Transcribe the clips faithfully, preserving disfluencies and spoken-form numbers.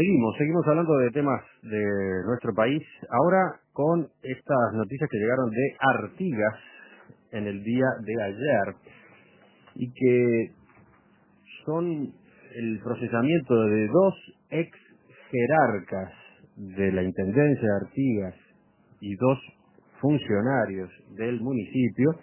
Seguimos, seguimos hablando de temas de nuestro país, ahora con estas noticias que llegaron de Artigas en el día de ayer y que son el procesamiento de dos ex jerarcas de la Intendencia de Artigas y dos funcionarios del municipio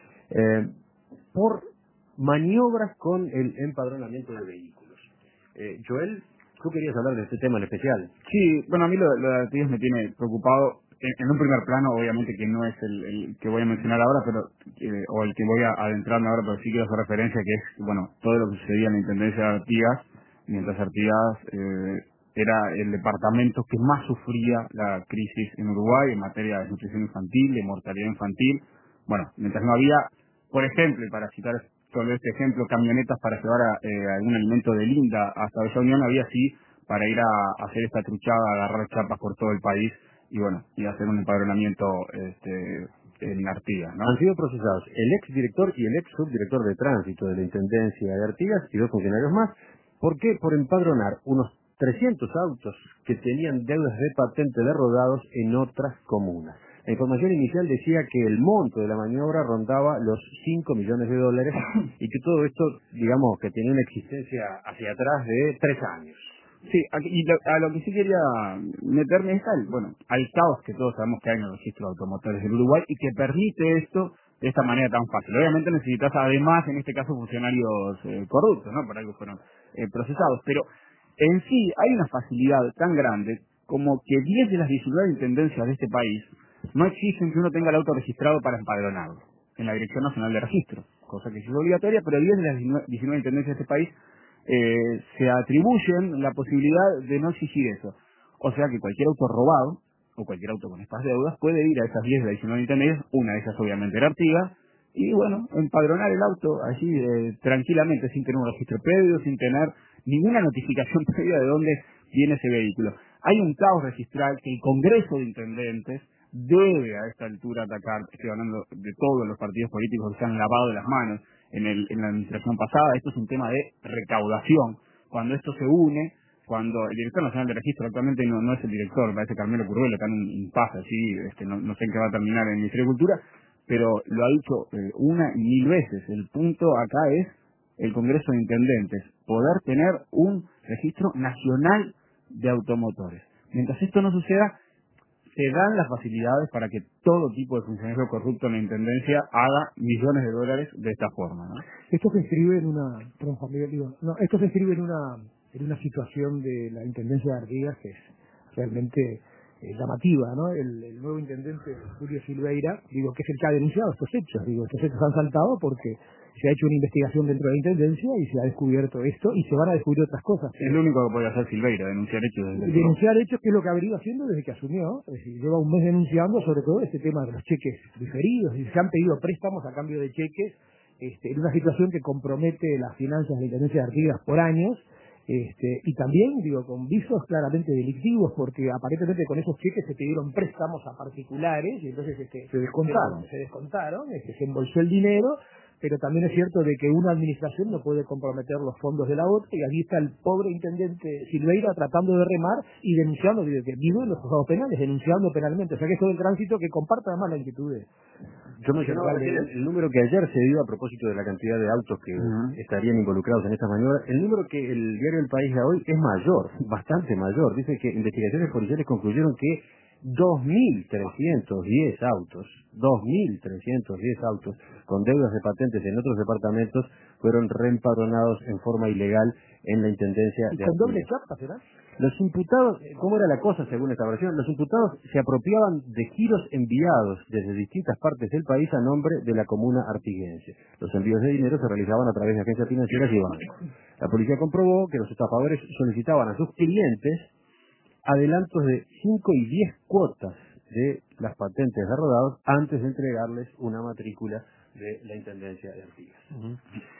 eh, por maniobras con el empadronamiento de vehículos. Eh, Joel, tú querías hablar de este tema en especial. Sí, bueno, a mí lo, lo de Artigas me tiene preocupado en, en un primer plano, obviamente que no es el, el que voy a mencionar ahora, pero eh, o el que voy a adentrarme ahora, pero sí quiero hacer referencia, que es, bueno, todo lo que sucedía en la Intendencia de Artigas, mientras Artigas eh, era el departamento que más sufría la crisis en Uruguay en materia de desnutrición infantil, de mortalidad infantil. Bueno, mientras no había, por ejemplo, y para citar solo este ejemplo, camionetas para llevar a, eh, algún alimento de Linda hasta Bella Unión, había sí para ir a, a hacer esta truchada, agarrar chapas por todo el país y bueno, y hacer un empadronamiento este, en Artigas, ¿no? Han sido procesados el ex director y el ex subdirector de tránsito de la Intendencia de Artigas y dos funcionarios más. ¿Por qué? Por empadronar unos trescientos autos que tenían deudas de patente de rodados en otras comunas. La información inicial decía que el monto de la maniobra rondaba los cinco millones de dólares y que todo esto, digamos, que tenía una existencia hacia atrás de tres años. Sí, aquí- y lo- a lo que sí quería meterme es al, bueno, al caos que todos sabemos que hay en el registro de automotores del Uruguay y que permite esto de esta manera tan fácil. Obviamente necesitas además, en este caso, funcionarios eh, corruptos, ¿no? Por algo fueron eh, procesados. Pero en sí hay una facilidad tan grande como que diez de las diecinueve intendencias de este país no exigen que uno tenga el auto registrado para empadronarlo en la Dirección Nacional de Registro, cosa que sí es obligatoria, pero diez de las diecinueve intendencias de este país eh, se atribuyen la posibilidad de no exigir eso. O sea que cualquier auto robado, o cualquier auto con estas deudas, puede ir a esas diez de diecinueve intermedias, una de ellas obviamente era Artigas, y bueno, empadronar el auto allí eh, tranquilamente, sin tener un registro previo, sin tener ninguna notificación previa de dónde viene ese vehículo. Hay un caos registral que el Congreso de Intendentes debe a esta altura atacar. Estoy hablando de todos los partidos políticos que se han lavado las manos en, el, en la administración pasada. Esto es un tema de recaudación. Cuando esto se une, cuando el director nacional de registro actualmente no, no es el director, parece Carmelo Curvelo, está en un impasse así, este, no, no sé en qué va a terminar en el Ministerio de Cultura, pero lo ha dicho eh, una y mil veces. El punto acá es el Congreso de Intendentes, poder tener un registro nacional de automotores. Mientras esto no suceda, se dan las facilidades para que todo tipo de funcionario corrupto en la Intendencia haga millones de dólares de esta forma, ¿no? Esto se inscribe en una, perdón, Juan Miguel, digo, no, esto se inscribe en una, en una situación de la Intendencia de Artigas que es realmente eh, llamativa, ¿no? El, el nuevo intendente Julio Silveira, digo, que es el que ha denunciado estos hechos, digo, estos hechos han saltado porque se ha hecho una investigación dentro de la Intendencia y se ha descubierto esto y se van a descubrir otras cosas. Es lo único que puede hacer Silveira, denunciar hechos desde el Denunciar hechos, que es lo que ha venido haciendo desde que asumió, es decir, lleva un mes denunciando sobre todo este tema de los cheques diferidos, y se han pedido préstamos a cambio de cheques, este, en una situación que compromete las finanzas de la Intendencia de Artigas por años, este, y también, digo, con visos claramente delictivos, porque aparentemente con esos cheques se pidieron préstamos a particulares, y entonces este, Se descontaron. Se, se descontaron, este, se embolsó el dinero, pero también es cierto de que una administración no puede comprometer los fondos de la otra, y allí está el pobre intendente Silveira tratando de remar y denunciando, digo, que vive en los juzgados penales, denunciando penalmente. O sea que esto del tránsito que comparta además la inquietud de... Yo mencionaba recién el, el número que ayer se dio a propósito de la cantidad de autos que Uh-huh. estarían involucrados en esta maniobra. El número que el diario El País da hoy es mayor, bastante mayor. Dice que investigaciones policiales concluyeron que dos mil trescientos diez autos, dos mil trescientos diez autos con deudas de patentes en otros departamentos fueron reempadronados en forma ilegal en la Intendencia ¿Y de con doble Artigas. chapa será? Los imputados, ¿cómo era la cosa según esta versión? Los imputados se apropiaban de giros enviados desde distintas partes del país a nombre de la comuna artiguense. Los envíos de dinero se realizaban a través de agencias financieras y bancos. La policía comprobó que los estafadores solicitaban a sus clientes adelantos de cinco y diez cuotas de las patentes de rodados antes de entregarles una matrícula de la Intendencia de Artigas. Uh-huh.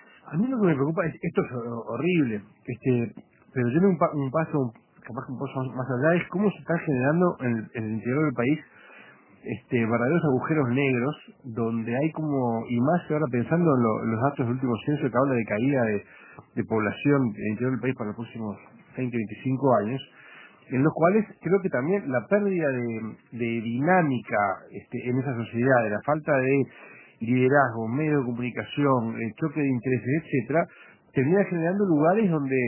A mí lo que me preocupa es, esto es horrible, este, pero yo un, pa, un paso, capaz un paso más allá, es cómo se está generando en, en el interior del país este verdaderos agujeros negros, donde hay como, y más ahora pensando en, lo, en los datos del último censo que habla de caída de, de población en el interior del país para los próximos veinte, veinticinco años, en los cuales creo que también la pérdida de, de dinámica este, en esa sociedad, de la falta de liderazgo, medio de comunicación, el choque de intereses, etcétera, termina generando lugares donde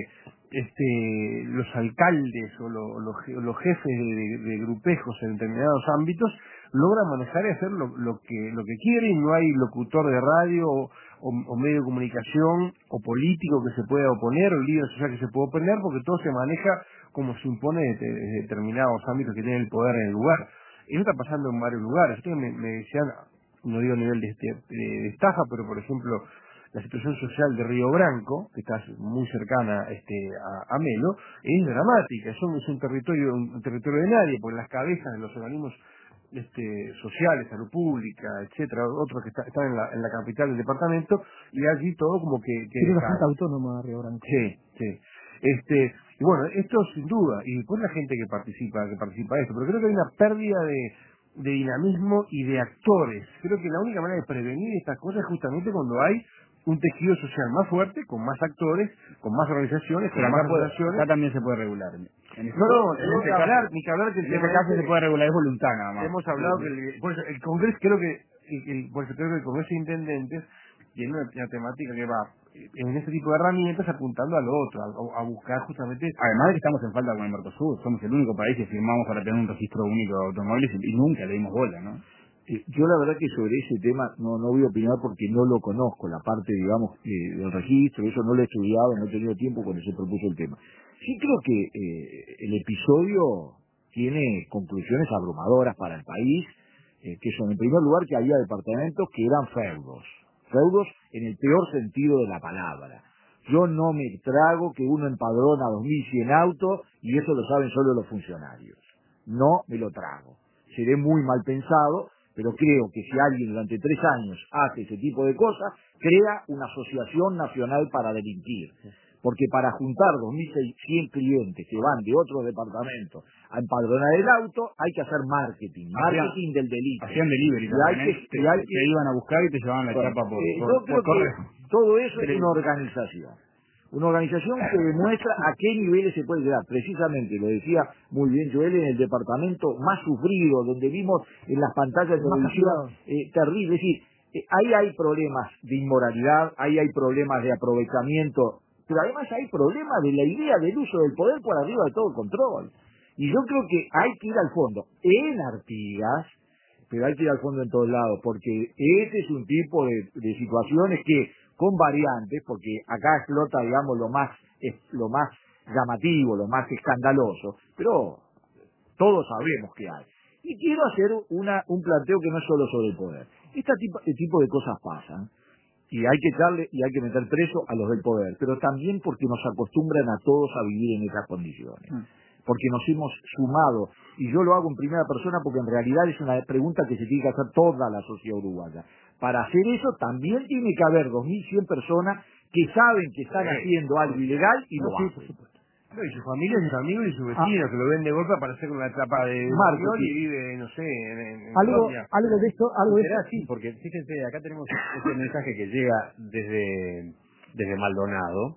este, los alcaldes o lo, lo, los jefes de, de, de grupejos en determinados ámbitos logran manejar y hacer lo, lo que lo que quieren. No hay locutor de radio o, o, o medio de comunicación o político que se pueda oponer o líder social que se pueda oponer, porque todo se maneja como se impone de, de determinados ámbitos que tienen el poder en el lugar. Eso está pasando en varios lugares. Ustedes me, me decían, no digo a nivel de, este, de estafa, pero por ejemplo la situación social de Río Branco, que está muy cercana este, a, a Melo, es dramática. Son, es un territorio un territorio de nadie, porque las cabezas de los organismos este, sociales, salud pública, etcétera, otros que está, están en la, en la capital del departamento, y allí todo como que... que Tiene una junta autónoma Río Branco. Sí, sí. Este, y bueno, esto sin duda, y después la gente que participa, que participa de esto, pero creo que hay una pérdida de, de dinamismo y de actores. Creo que la única manera de prevenir estas cosas es justamente cuando hay un tejido social más fuerte, con más actores, con más organizaciones, con Pero más acá, puede, asociaciones. acá también se puede regular. En este, No, no, en ni este que caso, hablar, ni que hablar que el en este tema caso este- se puede regular, es voluntad nada más. Hemos hablado que el, por eso, el Congreso, creo que el, el- por eso creo que el Congreso de Intendentes tiene una, una temática que va en ese tipo de herramientas apuntando a lo otro, a, a buscar justamente... Además de que estamos en falta con el Mercosur, somos el único país que firmamos para tener un registro único de automóviles y, y nunca le dimos bola, ¿no? Eh, Yo la verdad que sobre ese tema no, no voy a opinar porque no lo conozco, la parte, digamos, eh, del registro, eso no lo he estudiado, no he tenido tiempo cuando se propuso el tema. Sí creo que eh, el episodio tiene conclusiones abrumadoras para el país, eh, que son, en primer lugar, que había departamentos que eran feudos, feudos en el peor sentido de la palabra. Yo no me trago que uno empadrona dos mil cien autos y eso lo saben solo los funcionarios. No me lo trago. Seré muy mal pensado, pero creo que si alguien durante tres años hace ese tipo de cosas, crea una asociación nacional para delinquir. Porque para juntar dos mil cien clientes que van de otros departamentos a empadronar el auto, hay que hacer marketing, marketing del delito. Hacían delivery Y también, hay que, ¿eh? te, y hay te que- iban a buscar y te llevaban la bueno, chapa por, eh, por, yo por creo correo. que todo eso es una organización. Una organización que demuestra a qué niveles se puede llegar. Precisamente, lo decía muy bien Joel, en el departamento más sufrido, donde vimos en las pantallas de Más televisión castigado. eh, terrible. Es decir, eh, ahí hay problemas de inmoralidad, ahí hay problemas de aprovechamiento, pero además hay problemas de la idea del uso del poder por arriba de todo control. Y yo creo que hay que ir al fondo. En Artigas, pero hay que ir al fondo en todos lados, porque ese es un tipo de, de situaciones que, con variantes, porque acá explota, digamos, lo más, es, lo más llamativo, lo más escandaloso, pero todos sabemos que hay. Y quiero hacer una, un planteo que no es solo sobre el poder. Este tipo, este tipo de cosas pasan, y hay que echarle y hay que meter preso a los del poder, pero también porque nos acostumbran a todos a vivir en esas condiciones. Porque nos hemos sumado, y yo lo hago en primera persona porque en realidad es una pregunta que se tiene que hacer toda la sociedad uruguaya. Para hacer eso también tiene que haber dos mil cien personas que saben que están Sí. haciendo algo ilegal y lo Sí, por hacen. supuesto. No, y sus familias, sus amigos y sus vecinos que lo ven de golpe para hacer una etapa de Marco, educación sí. y vive, no sé, en, en, en Algo, Colombia. algo de esto, algo de Será esto. así, porque fíjense, acá tenemos este mensaje que llega desde, desde Maldonado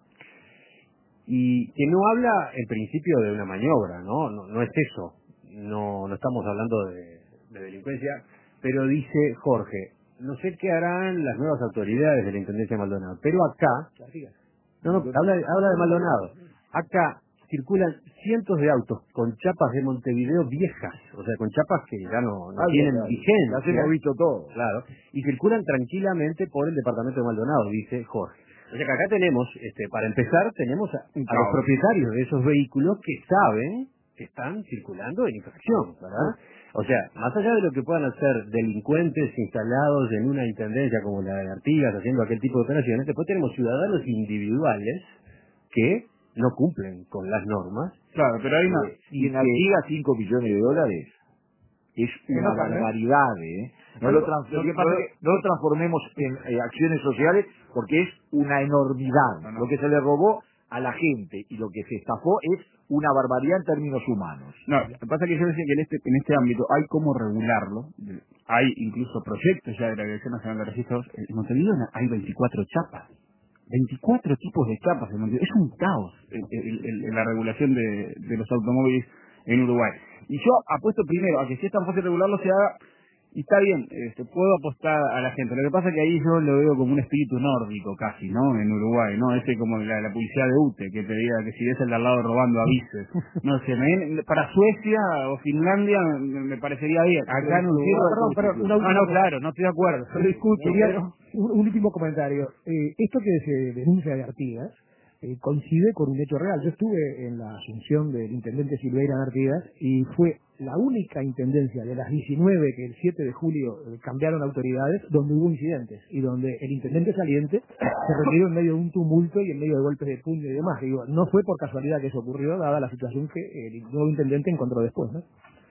y que no habla en principio de una maniobra, ¿no? No, no es eso, no, no estamos hablando de, de delincuencia, pero dice Jorge, no sé qué harán las nuevas autoridades de la Intendencia de Maldonado, pero acá, no, no, habla, de- habla de Maldonado, acá circulan cientos de autos con chapas de Montevideo viejas, o sea, con chapas que ya no, no Algo tienen que hay. vigencia. Las hemos visto todo. Claro, y circulan tranquilamente por el departamento de Maldonado, dice Jorge. O sea que acá tenemos, este, para empezar, tenemos a, Un a los caos. propietarios de esos vehículos que saben que están circulando en infracción, ¿verdad? O sea, más allá de lo que puedan hacer delincuentes instalados en una intendencia como la de Artigas, haciendo aquel tipo de operaciones, después tenemos ciudadanos individuales que no cumplen con las normas. Claro, pero hay una... eh, Y en que- Artigas cinco millones de dólares es una no cabe, ¿eh? barbaridad, ¿eh? No lo, trans- Lo que pasa no- que- no lo transformemos en eh, acciones sociales porque es una enormidad. No, no. Lo que se le robó a la gente y lo que se estafó es una barbaridad en términos humanos. No, lo que pasa es que yo decía que en este, en este ámbito hay cómo regularlo. Hay incluso proyectos ya de la Dirección Nacional de Registros. En Montevideo hay veinticuatro chapas. veinticuatro tipos de chapas en Montevideo. Es un caos el- el- el- la regulación de, de los automóviles en Uruguay. Y yo apuesto primero a que si es tan fácil regularlo se haga, y está bien, este, puedo apostar a la gente. Lo que pasa es que ahí yo lo veo como un espíritu nórdico casi, ¿no? En Uruguay, ¿no? Ese como la, la publicidad de U T E, que te diga que si ves el de al lado robando avises. No sé, me, para Suecia o Finlandia me, me parecería bien. Acá en Uruguay... Ah, perdón, perdón, una No, no, última- claro, no estoy de acuerdo. Lo escucho, Quería pero... un, un último comentario. Eh, esto que se denuncia de Artigas eh, coincide con un hecho real. Yo estuve en la asunción del intendente Silveira de Artigas y fue la única intendencia de las diecinueve que el siete de julio eh, cambiaron autoridades donde hubo incidentes y donde el intendente saliente se retiró en medio de un tumulto y en medio de golpes de puño y demás. Digo, no fue por casualidad que eso ocurrió, dada la situación que el nuevo intendente encontró después, ¿no?